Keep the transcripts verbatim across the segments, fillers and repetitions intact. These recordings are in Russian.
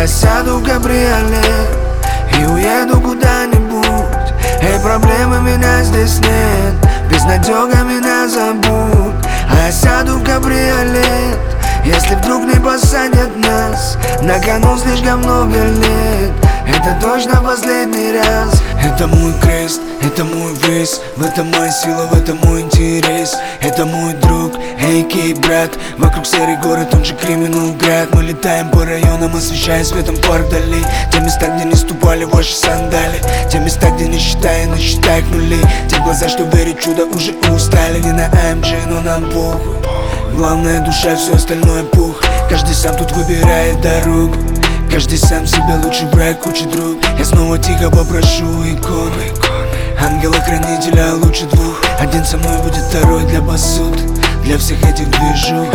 я сяду в кабриолет и уеду куда-нибудь. Эй, проблемы меня здесь нет, безнадёга меня забудь. А я сяду в кабриолет, если вдруг не посадят нас. На кону слишком много лет, это точно последний раз. Это мой крест, это мой вес, в этом моя сила, в этом мой интерес. Это мой друг, эй-кей, брат. Вокруг серый город, он же Криминалград. Мы летаем по районам, освещая светом парк вдали. Те места, где не ступали ваши сандали, те места, где не считая, но считая нули. Те глаза, что верят в чудо, уже устали. Не на эй эм джи, но нам похуй. Главное душа, все остальное пух. Каждый сам тут выбирает дорогу, каждый сам себе лучший враг, куча друг. Я снова тихо попрошу иконы, ангела-хранителя лучше двух. Один со мной будет, второй для посуд, для всех этих движух.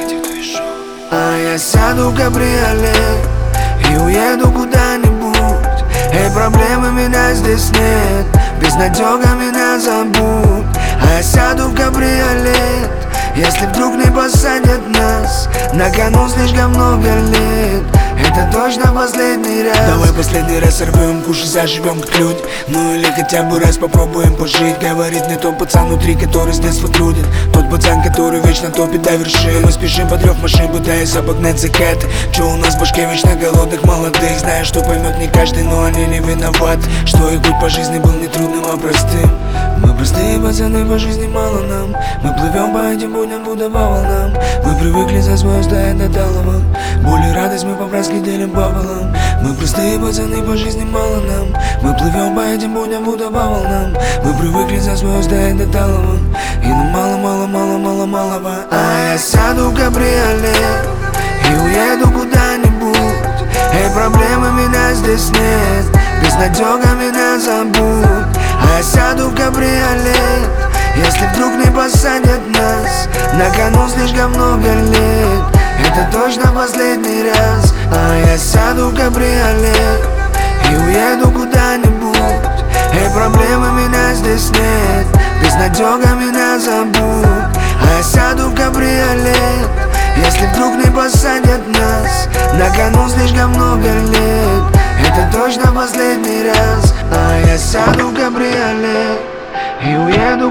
А я сяду в кабриолет и уеду куда-нибудь. Эй, проблемы меня здесь нет, безнадёга меня забудь. А я сяду в кабриолет, если вдруг не посадят нас. На кону слишком много лет, это точно последний раз. Давай последний раз сорвем, кушай, заживем как люди. Ну или хотя бы раз попробуем пожить. Говорит не тот пацан внутри, который с детства трудит, тот пацан, который вечно топит до вершины. Мы спешим под рёв машин, пытаясь обогнать закаты. Чё у нас в башке вечно голодных молодых, зная, что поймет не каждый, но они не виноваты, что их путь по жизни был не трудным, а простым. Мы простые пацаны, по жизни мало нам, мы плывем по этим будням, будто по волнам. Мы привыкли за звезды до талого, боль и радость мы по-братски делим пополам. Мы простые пацаны, по жизни мало нам, мы плывем по этим будням, будто по волнам. Мы привыкли за звезды до талого, и нам мало-мало-мало-мало-малого. А я сяду в кабриолет и уеду куда-нибудь. Эй, проблемы меня здесь нет, безнадёга меня забудь. А я сяду в кабриолет, если вдруг не посадят нас. На кону слишком много лет, это точно последний раз. А я сяду в кабриолет и уеду куда-нибудь. Эй, проблемы меня здесь нет, безнадёга меня забудь. А я сяду в кабриолет, если вдруг не посадят нас. На кону слишком много лет, это точно последний раз. А я сяду в кабриолет и уеду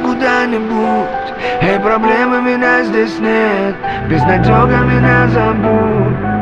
куда-нибудь. Эй, проблемы меня здесь нет, безнадёга меня забудь.